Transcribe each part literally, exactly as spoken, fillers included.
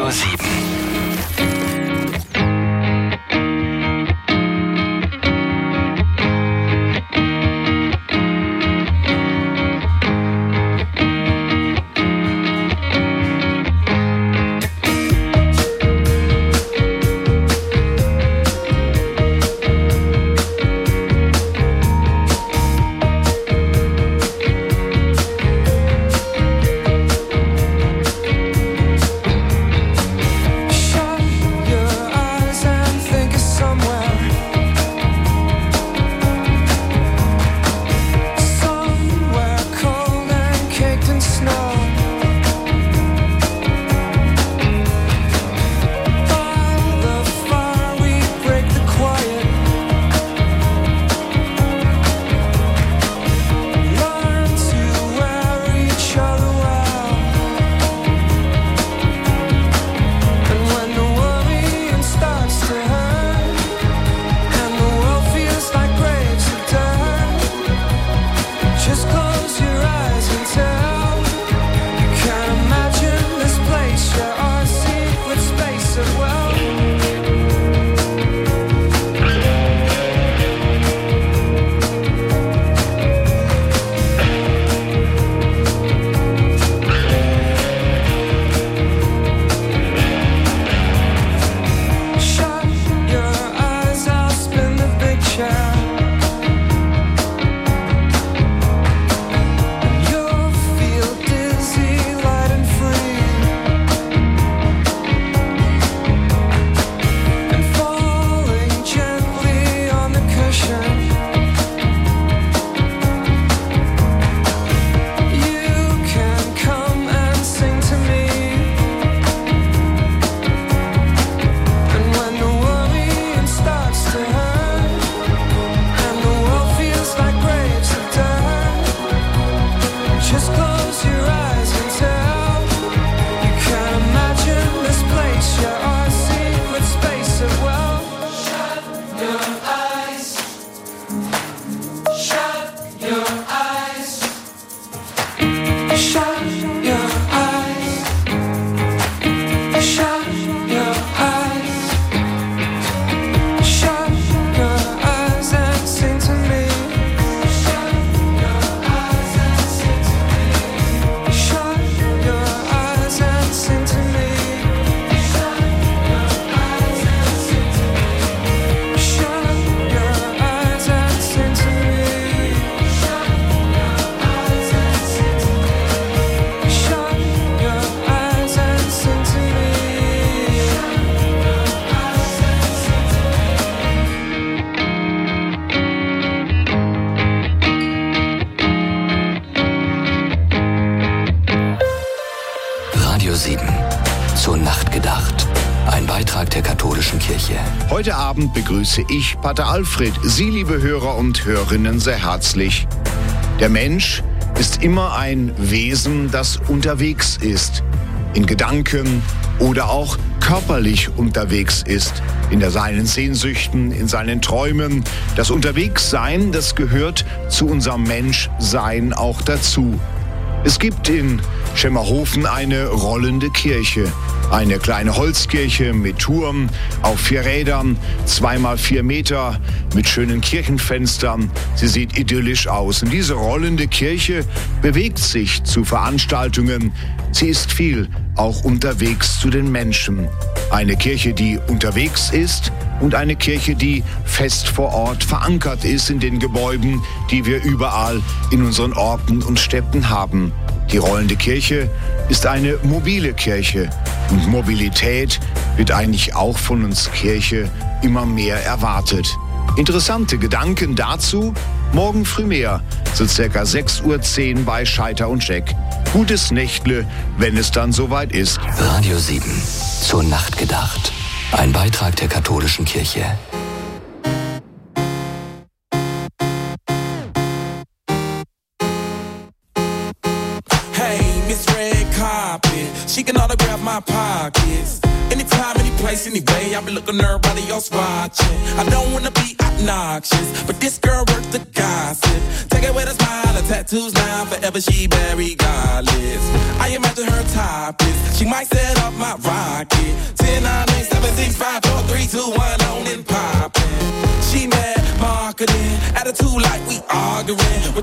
Radio sieben. Heute Abend begrüße ich Pater Alfred, Sie, liebe Hörer und Hörerinnen, sehr herzlich. Der Mensch ist immer ein Wesen, das unterwegs ist, in Gedanken oder auch körperlich unterwegs ist, in seinen Sehnsüchten, in seinen Träumen. Das Unterwegssein, das gehört zu unserem Menschsein auch dazu. Es gibt in Schemmerhofen eine rollende Kirche. Eine kleine Holzkirche mit Turm auf vier Rädern, zweimal vier Meter, mit schönen Kirchenfenstern. Sie sieht idyllisch aus. Und diese rollende Kirche bewegt sich zu Veranstaltungen. Sie ist viel auch unterwegs zu den Menschen. Eine Kirche, die unterwegs ist und eine Kirche, die fest vor Ort verankert ist in den Gebäuden, die wir überall in unseren Orten und Städten haben. Die rollende Kirche ist eine mobile Kirche. Und Mobilität wird eigentlich auch von uns Kirche immer mehr erwartet. Interessante Gedanken dazu morgen früh mehr, so circa sechs Uhr zehn bei Scheiter und Jack. Gutes Nächtle, wenn es dann soweit ist. Radio sieben, zur Nacht gedacht. Ein Beitrag der katholischen Kirche. She can autograph my pockets. Anytime, any place, anyway. I be looking at everybody else watching. I don't wanna be obnoxious, but this girl worth the gossip. Take it with a smile, her tattoos now, forever she be regardless. I imagine her topless. She might set up my rocket.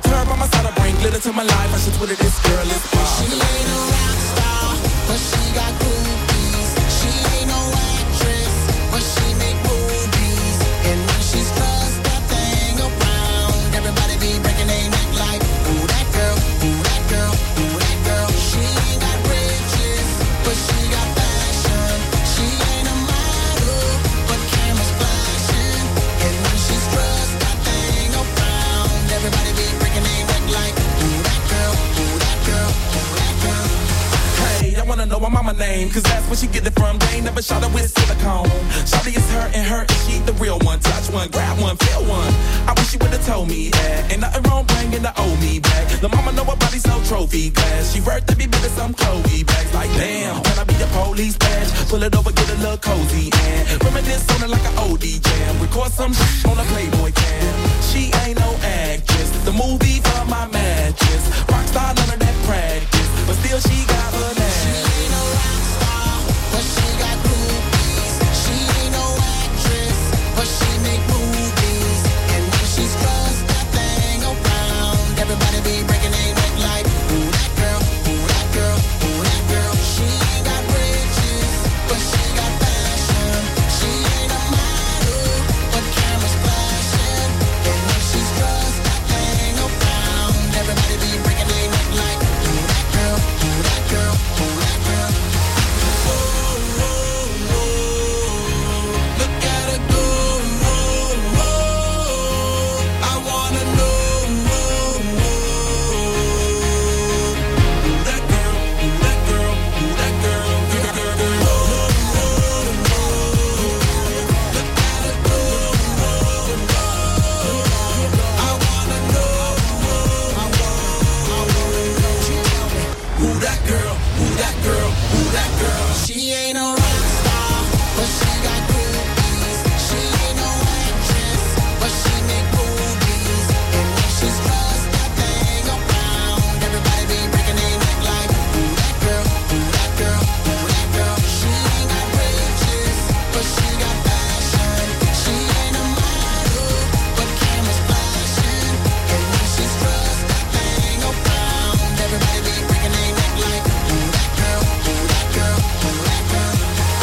her by my side, I bring glitter to my life. I should Twitter this girl is pop. She ain't a rock star, but she got groupies. She ain't no actress, but she make movies. And when she's crossed that thing around, everybody be breaking their neck like, ooh, that girl, ooh, that girl, ooh, that girl. She ain't got riches, but she got fashion. She ain't a model, but cameras flashing. And when she's crossed that thing around, everybody be breaking their neck like, ooh, that girl, ooh, that girl, ooh, that girl. Hey, I wanna know my mama name, cause that's where she get it from. They ain't never shot her with silicone. Shawty is her and her, and she the real one. Touch one, grab one, feel one. I wish she would've told me that. Ain't nothing wrong bringing the old me back. The mama know her body's so trophy glass. She worth every bit of some Chloe bags. Like damn, can I be a police badge? Pull it over, get a little cozy and reminisce on it like an O D jam. Record some shit on a Playboy cam. She ain't no actress. The movie for my mattress. Rockstar, none of that practice, but still she got her name. She ain't no rock star, but she got groupies. She ain't no actress, but she make movies. And when she's crossed that thing around, everybody be breaking their neck like, ooh, that girl, ooh, that girl, ooh, that girl. She ain't got riches, but she got fashion. She ain't a model, but cameras flashing. And when she's crossed that thing around, everybody be breaking their neck like, ooh, that girl, ooh, that girl, ooh, that girl. Look at her go, I wanna know who that girl, who that girl, who that girl, girl, girl, girl. Look at her go, I wanna know who that girl, who that girl, who that girl. She ain't a rock star, but she got groupies. She ain't no actress, but she make movies. And when she's crossed that thing around, everybody be breaking their neck like, ooh, that girl, ooh, that girl, ooh, that girl. She ain't got riches, but she got fashion. She ain't a model, but cameras flashing. And when she's crossed that thing around, everybody be breaking their neck like, ooh, that girl, ooh, that girl, ooh, that girl.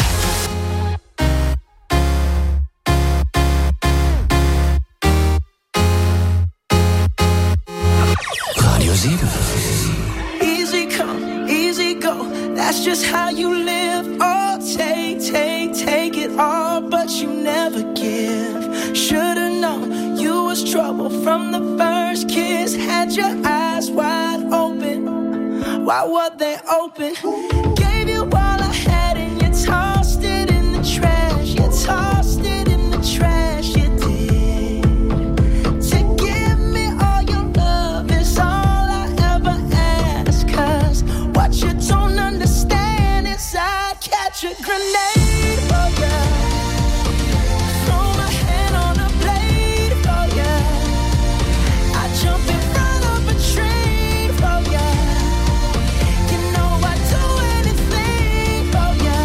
Radio sieben. Easy come, easy go. That's just how you live. Oh, take, take, take it all, but you never give. Should've known you was trouble from the first kiss. Had your eyes wide open. Why were they open? Gave you all I had and you tossed it in the trash. You tossed it in the trash. You did. To give me all your love is all I ever ask. 'Cause what you don't understand is I'd catch a grenade for ya. Throw my hand on a blade for ya. I'd jump in front of a train for ya. You know I'd do anything for ya.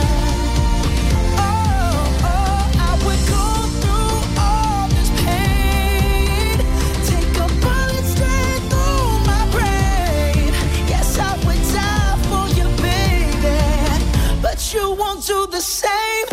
Oh, oh, I would go through all this pain. Take a bullet straight through my brain. Yes, I would die for you, baby. But you won't do the same.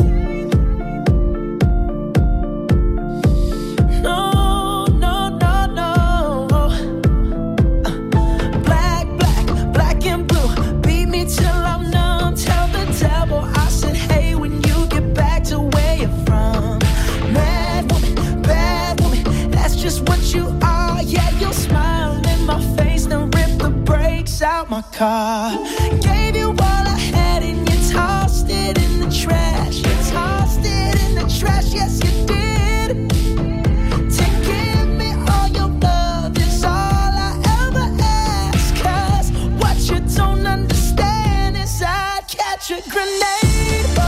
No, no, no, no. Uh, Black, black, black and blue. Beat me till I'm numb. Tell the devil I said, hey, when you get back to where you're from. Mad woman, bad woman, that's just what you are. Yeah, you'll smile in my face, then rip the brakes out my car. Gave you all I had and you tossed it in the trash. You tossed it in the trash, yes you did. To give me all your love is all I ever ask. 'Cause what you don't understand is I'd catch a grenade